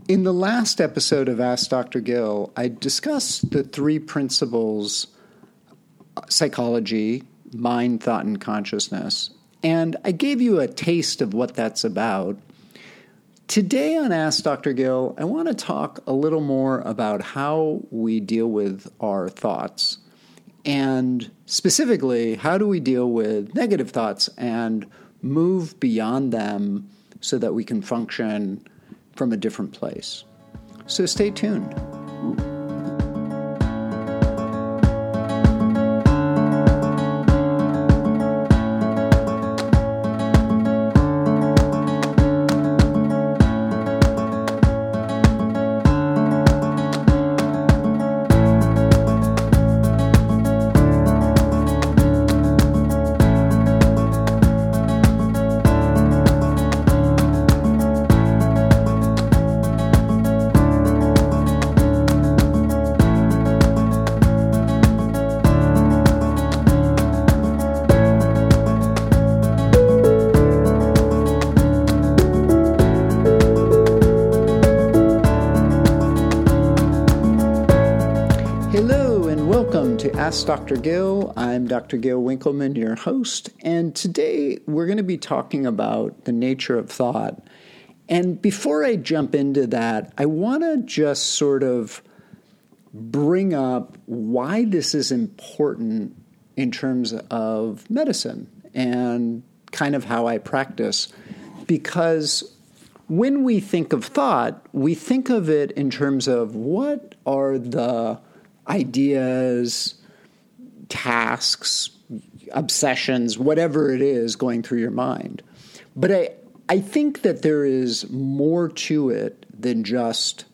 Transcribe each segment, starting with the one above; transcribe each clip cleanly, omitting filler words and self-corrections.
In the last episode of Ask Dr. Gill, I discussed the three principles: psychology, mind, thought, and consciousness. And I gave you a taste of what that's about. Today on Ask Dr. Gill, I want to talk a little more about how we deal with our thoughts. And specifically, how do we deal with negative thoughts and move beyond them so that we can function from a different place. So stay tuned. Ask Dr. Gill. I'm Dr. Gill Winkelman, your host, and today we're going to be talking about the nature of thought. And before I jump into that, I want to just sort of bring up why this is important in terms of medicine and kind of how I practice. Because when we think of thought, we think of it in terms of what are the ideas, tasks, obsessions, whatever it is going through your mind. But I think that there is more to it than just,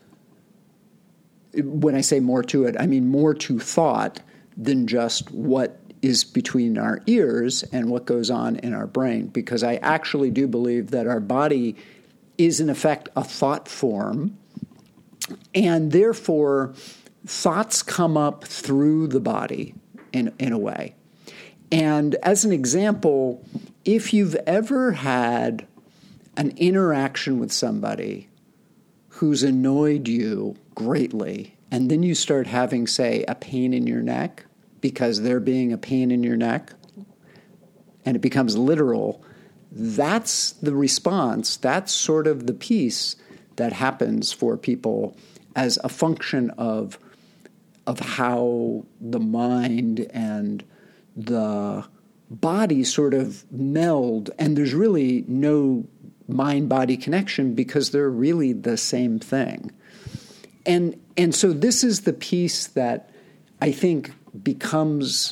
when I say more to it, I mean more to thought than just what is between our ears and what goes on in our brain. Because I actually do believe that our body is in effect a thought form, and therefore thoughts come up through the body in a way. And as an example, if you've ever had an interaction with somebody who's annoyed you greatly, and then you start having, say, a pain in your neck because they're being a pain in your neck, and it becomes literal, that's the response. That's sort of the piece that happens for people as a function of how the mind and the body sort of meld, and there's really no mind-body connection because they're really the same thing. And so this is the piece that I think becomes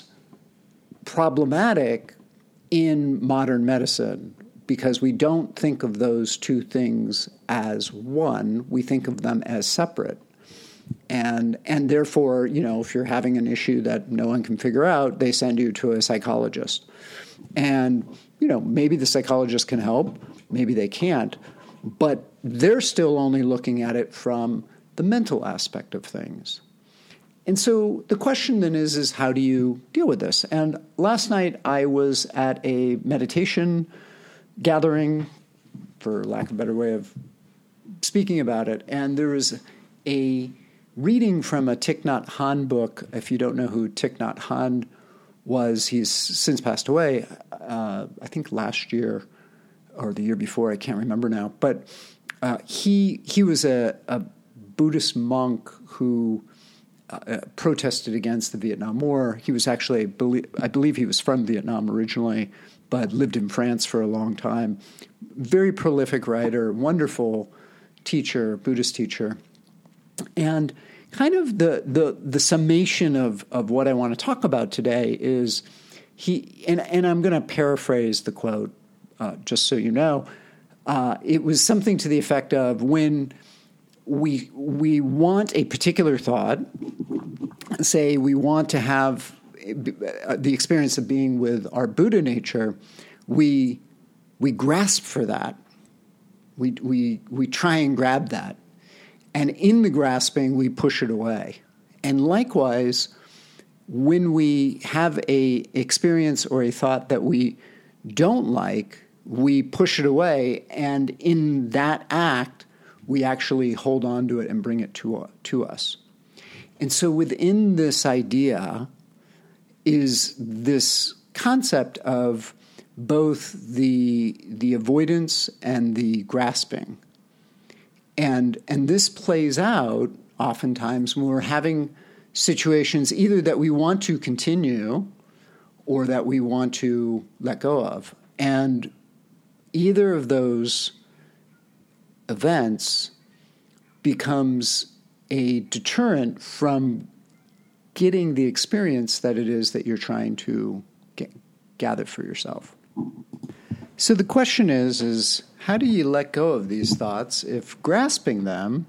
problematic in modern medicine, because we don't think of those two things as one, we think of them as separate. And therefore, if you're having an issue that no one can figure out, they send you to a psychologist. And, maybe the psychologist can help, maybe they can't, but they're still only looking at it from the mental aspect of things. And so the question then is how do you deal with this? And last night I was at a meditation gathering, for lack of a better way of speaking about it, and there was a reading from a Thich Nhat Hanh book. If you don't know who Thich Nhat Hanh was, he's since passed away, I think last year or the year before, I can't remember now. But he was a Buddhist monk who protested against the Vietnam War. He was actually, I believe he was from Vietnam originally, but lived in France for a long time. Very prolific writer, wonderful teacher, Buddhist teacher. And kind of the summation of what I want to talk about today is and I'm going to paraphrase the quote, just so you know. It was something to the effect of, when we want a particular thought, say we want to have the experience of being with our Buddha nature, we grasp for that. We try and grab that. And in the grasping, we push it away. And likewise, when we have a experience or a thought that we don't like, we push it away. And in that act, we actually hold on to it and bring it to us. And so within this idea is this concept of both the avoidance and the grasping. And this plays out oftentimes when we're having situations either that we want to continue or that we want to let go of. And either of those events becomes a deterrent from getting the experience that it is that you're trying to gather for yourself. So the question is how do you let go of these thoughts if grasping them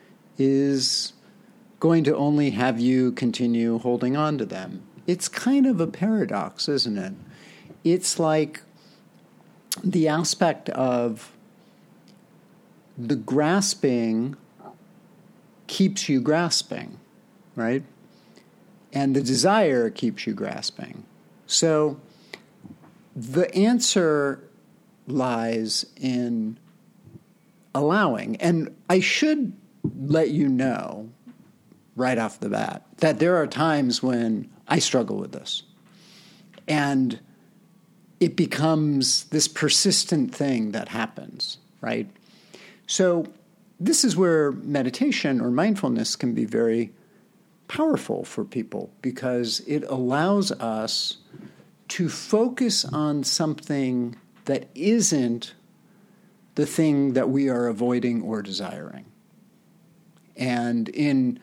is going to only have you continue holding on to them? It's kind of a paradox, isn't it? It's like the aspect of the grasping keeps you grasping, right? And the desire keeps you grasping. So the answer lies in allowing. And I should let you know right off the bat that there are times when I struggle with this. And it becomes this persistent thing that happens, right? So this is where meditation or mindfulness can be very powerful for people because it allows us to focus on something that isn't the thing that we are avoiding or desiring. And in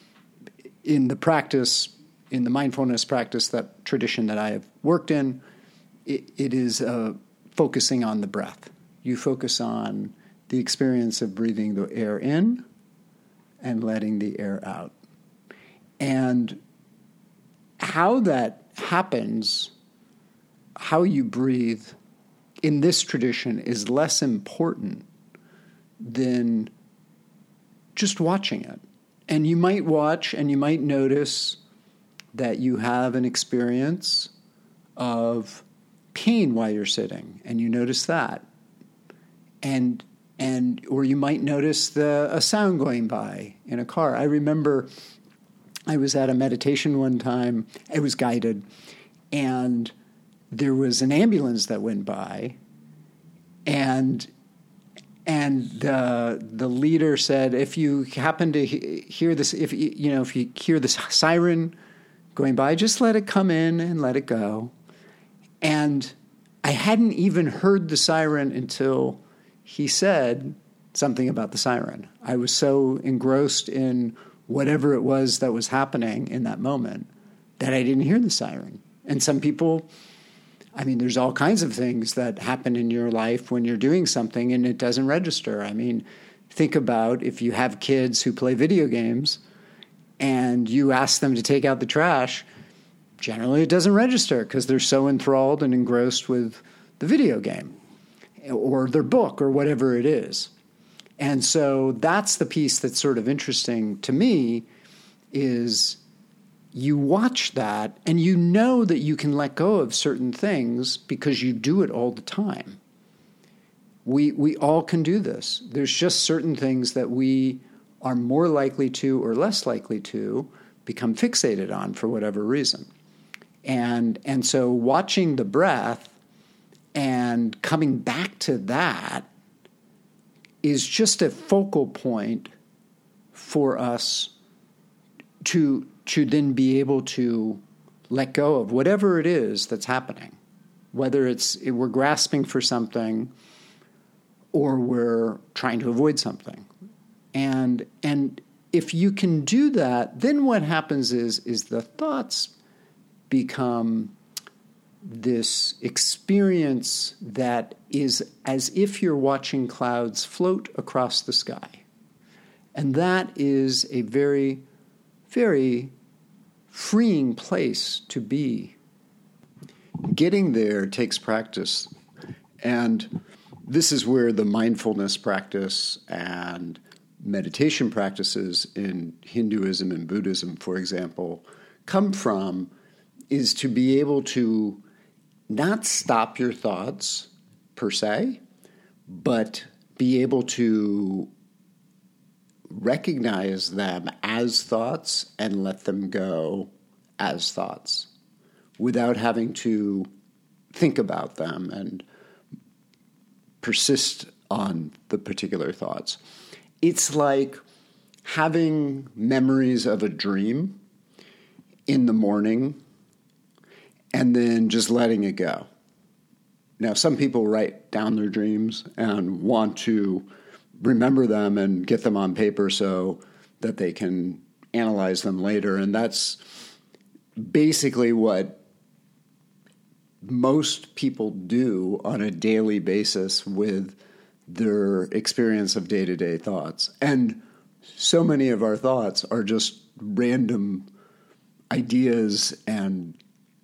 the practice, in the mindfulness practice, that tradition that I have worked in, it is focusing on the breath. You focus on the experience of breathing the air in and letting the air out. And how that happens, how you breathe in this tradition is less important than just watching it. And you might watch and you might notice that you have an experience of pain while you're sitting, and you notice that. Or you might notice a sound going by in a car. I remember I was at a meditation one time. It was guided, and there was an ambulance that went by, and the leader said, if you happen to hear this, if you hear this siren going by, just let it come in and let it go. And I hadn't even heard the siren until he said something about the siren. I was so engrossed in whatever it was that was happening in that moment that I didn't hear the siren. And some people, I mean, there's all kinds of things that happen in your life when you're doing something and it doesn't register. I mean, think about if you have kids who play video games and you ask them to take out the trash, generally it doesn't register because they're so enthralled and engrossed with the video game or their book or whatever it is. And so that's the piece that's sort of interesting to me is you watch that and you know that you can let go of certain things because you do it all the time. We all can do this. There's just certain things that we are more likely to or less likely to become fixated on for whatever reason. And so watching the breath and coming back to that is just a focal point for us to then be able to let go of whatever it is that's happening, whether we're grasping for something or we're trying to avoid something. And if you can do that, then what happens is the thoughts become this experience that is as if you're watching clouds float across the sky. And that is a very, very freeing place to be. Getting there takes practice. And this is where the mindfulness practice and meditation practices in Hinduism and Buddhism, for example, come from, is to be able to not stop your thoughts per se, but be able to recognize them as thoughts and let them go as thoughts without having to think about them and persist on the particular thoughts. It's like having memories of a dream in the morning and then just letting it go. Now, some people write down their dreams and want to remember them and get them on paper so that they can analyze them later. And that's basically what most people do on a daily basis with their experience of day-to-day thoughts. And so many of our thoughts are just random ideas and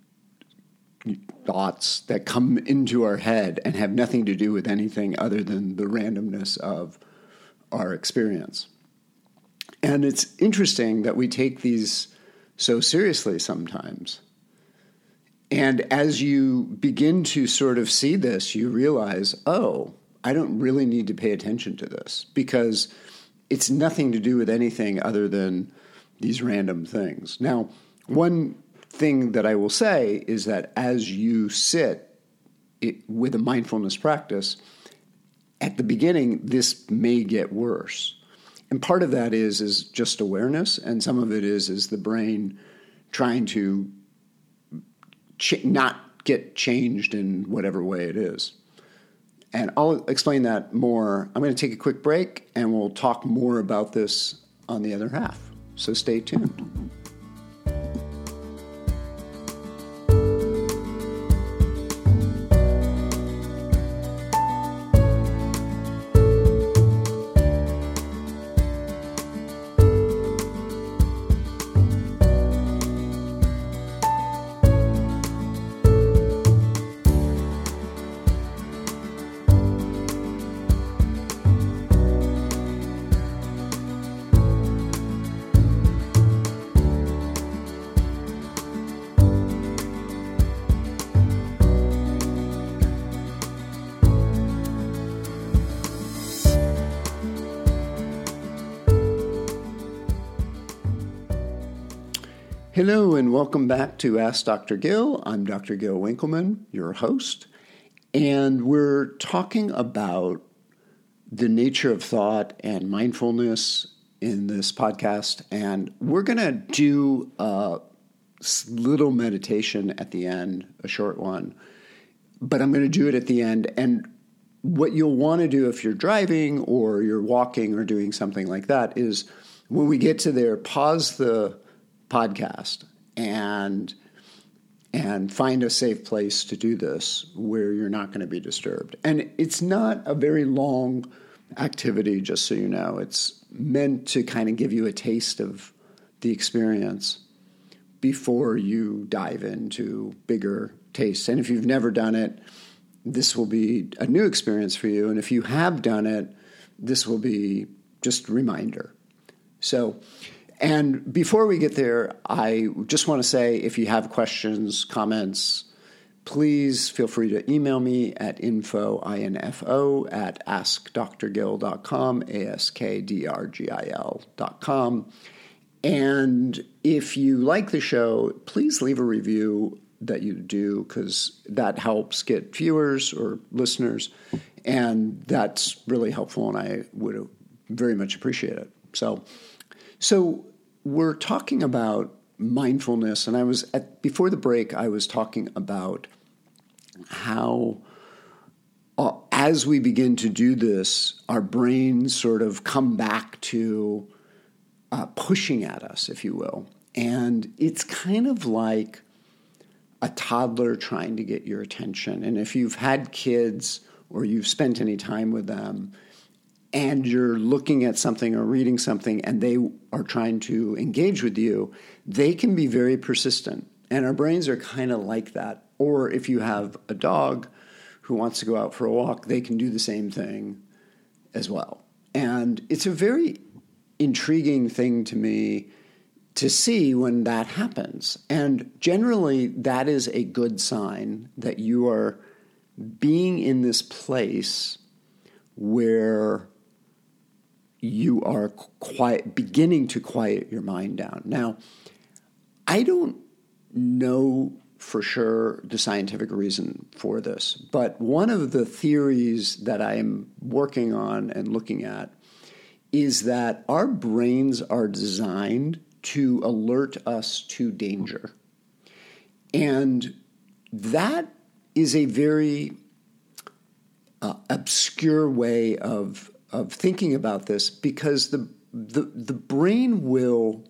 thoughts that come into our head and have nothing to do with anything other than the randomness of our experience. And it's interesting that we take these so seriously sometimes. And as you begin to sort of see this, you realize, oh, I don't really need to pay attention to this because it's nothing to do with anything other than these random things. Now, one thing that I will say is that as you sit with a mindfulness practice, at the beginning, this may get worse. And part of that is just awareness, and some of it is the brain trying to not get changed in whatever way it is. And I'll explain that more. I'm going to take a quick break, and we'll talk more about this on the other half. So stay tuned. Hello and welcome back to Ask Dr. Gil. I'm Dr. Gil Winkelman, your host, and we're talking about the nature of thought and mindfulness in this podcast, and we're going to do a little meditation at the end, a short one, but I'm going to do it at the end. And what you'll want to do if you're driving or you're walking or doing something like that is when we get to there, pause the podcast and find a safe place to do this where you're not going to be disturbed. And it's not a very long activity, just so you know. It's meant to kind of give you a taste of the experience before you dive into bigger tastes. And if you've never done it, this will be a new experience for you. And if you have done it, this will be just a reminder. And before we get there, I just want to say if you have questions, comments, please feel free to email me at info@askdrgil.com, askdrgil.com. And if you like the show, please leave a review that you do, because that helps get viewers or listeners, and that's really helpful, and I would very much appreciate it. So we're talking about mindfulness, and before the break, I was talking about how as we begin to do this, our brains sort of come back to pushing at us, if you will. And it's kind of like a toddler trying to get your attention. And if you've had kids or you've spent any time with them, and you're looking at something or reading something and they are trying to engage with you, they can be very persistent. And our brains are kind of like that. Or if you have a dog who wants to go out for a walk, they can do the same thing as well. And it's a very intriguing thing to me to see when that happens. And generally, that is a good sign that you are being in this place where you are beginning to quiet your mind down. Now, I don't know for sure the scientific reason for this, but one of the theories that I am working on and looking at is that our brains are designed to alert us to danger. And that is a very obscure way of thinking about this, because the brain will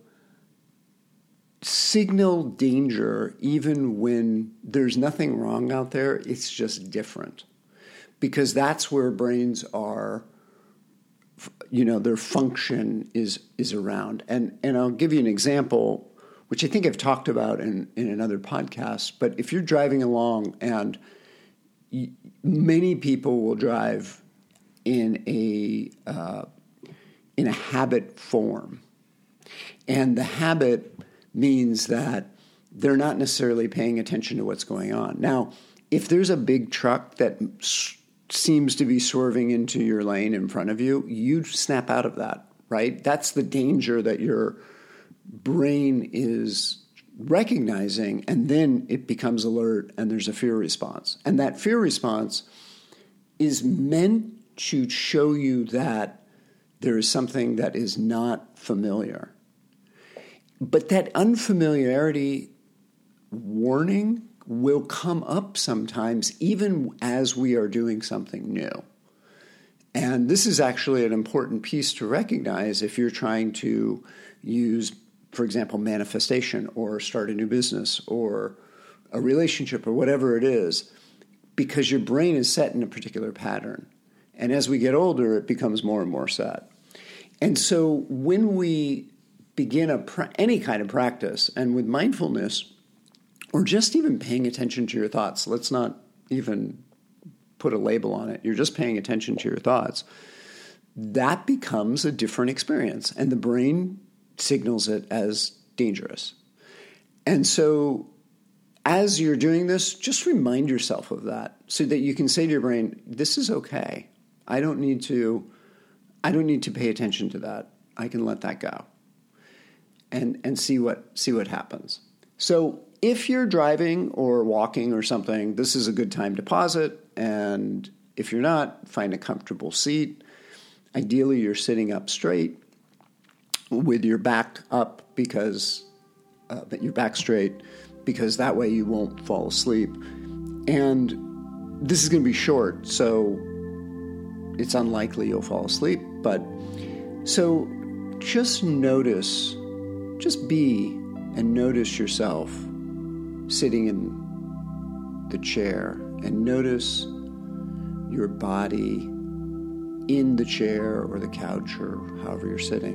signal danger even when there's nothing wrong out there. It's just different, because that's where brains are, their function is around. And I'll give you an example, which I think I've talked about in another podcast. But if you're driving along, and many people will drive in a habit form, and the habit means that they're not necessarily paying attention to what's going on. Now, if there's a big truck that seems to be swerving into your lane in front of you, you snap out of that, right? That's the danger that your brain is recognizing, and then it becomes alert, and there's a fear response. And that fear response is meant to show you that there is something that is not familiar. But that unfamiliarity warning will come up sometimes, even as we are doing something new. And this is actually an important piece to recognize if you're trying to use, for example, manifestation, or start a new business, or a relationship, or whatever it is, because your brain is set in a particular pattern. And as we get older, it becomes more and more set. And so when we begin any kind of practice, and with mindfulness, or just even paying attention to your thoughts, let's not even put a label on it, you're just paying attention to your thoughts, that becomes a different experience, and the brain signals it as dangerous. And so as you're doing this, just remind yourself of that, so that you can say to your brain, this is okay. I don't need to pay attention to that. I can let that go. And see what happens. So if you're driving or walking or something, this is a good time to pause it. And if you're not, find a comfortable seat. Ideally, you're sitting up straight with your back up, because your back straight, because that way you won't fall asleep. And this is going to be short, so it's unlikely you'll fall asleep. But so just notice. Just be and notice yourself sitting in the chair, and notice your body in the chair or the couch or however you're sitting.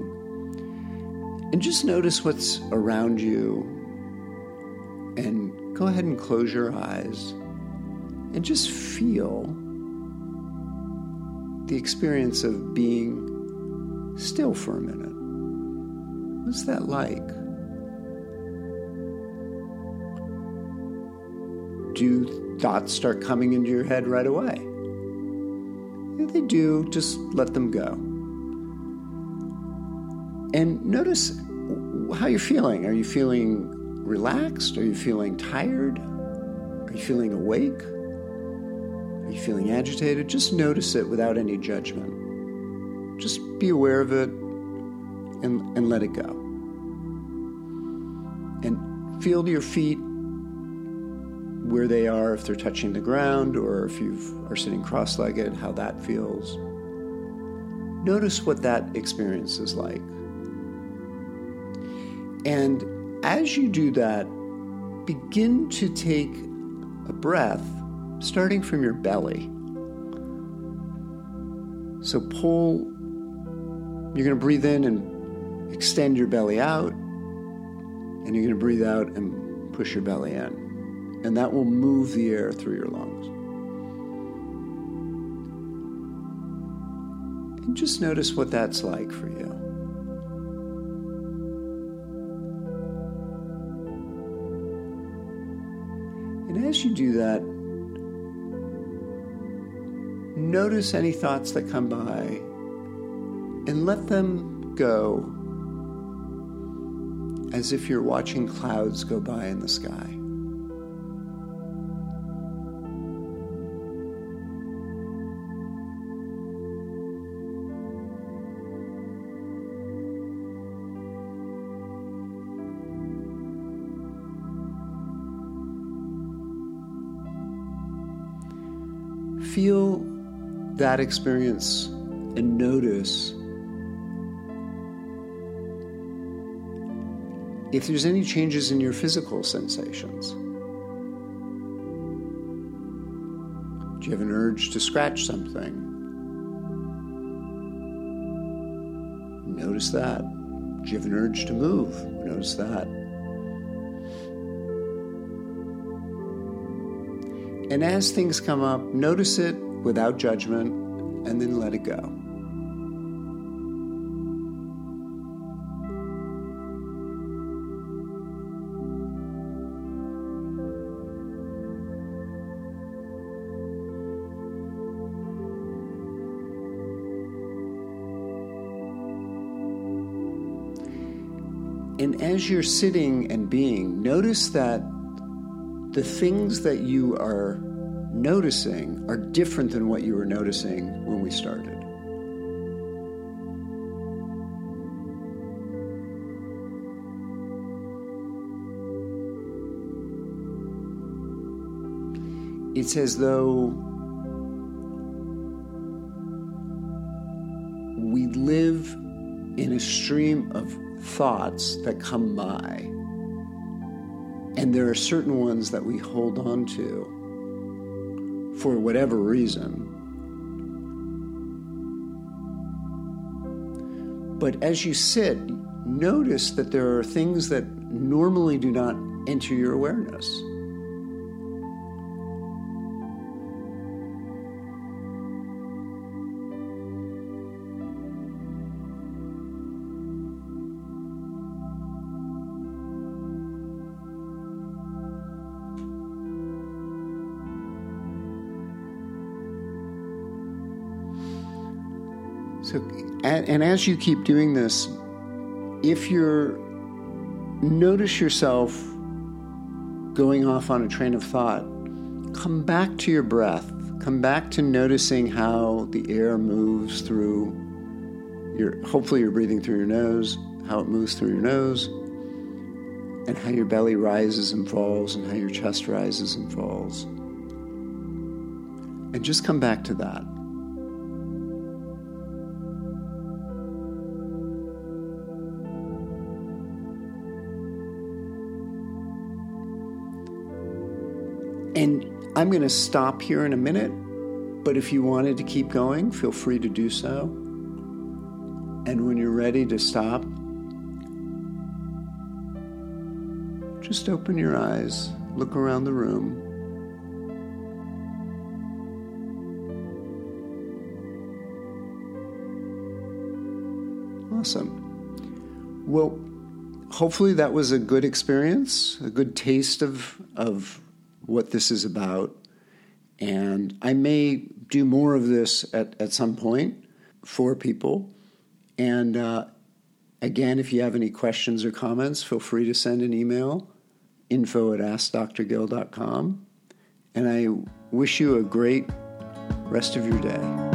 And just notice what's around you, and go ahead and close your eyes and just feel the experience of being still for a minute. What's that like? Do thoughts start coming into your head right away? If they do, just let them go. And notice how you're feeling. Are you feeling relaxed? Are you feeling tired? Are you feeling awake? Are you feeling agitated? Just notice it without any judgment. Just be aware of it. And let it go. And feel your feet where they are, if they're touching the ground, or if you are sitting cross-legged, how that feels. Notice what that experience is like. And as you do that, begin to take a breath starting from your belly. So you're going to breathe in and extend your belly out, and you're going to breathe out and push your belly in. And that will move the air through your lungs. And just notice what that's like for you. And as you do that, notice any thoughts that come by, and let them go as if you're watching clouds go by in the sky. Feel that experience and notice if there's any changes in your physical sensations. Do you have an urge to scratch something? Notice that. Do you have an urge to move? Notice that. And as things come up, notice it without judgment, and then let it go. And as you're sitting and being, notice that the things that you are noticing are different than what you were noticing when we started. It's as though we live in a stream of thoughts that come by, and there are certain ones that we hold on to for whatever reason. But as you sit, notice that there are things that normally do not enter your awareness. So, and as you keep doing this, if you notice yourself going off on a train of thought, come back to your breath. Come back to noticing how the air moves through hopefully you're breathing through your nose, how it moves through your nose, and how your belly rises and falls, and how your chest rises and falls. And just come back to that. And I'm going to stop here in a minute, but if you wanted to keep going, feel free to do so. And when you're ready to stop, just open your eyes, look around the room. Awesome. Well, hopefully that was a good experience, a good taste of what this is about. And I may do more of this at some point for people. And again, if you have any questions or comments, feel free to send an email, info@askdrgill.com. And I wish you a great rest of your day.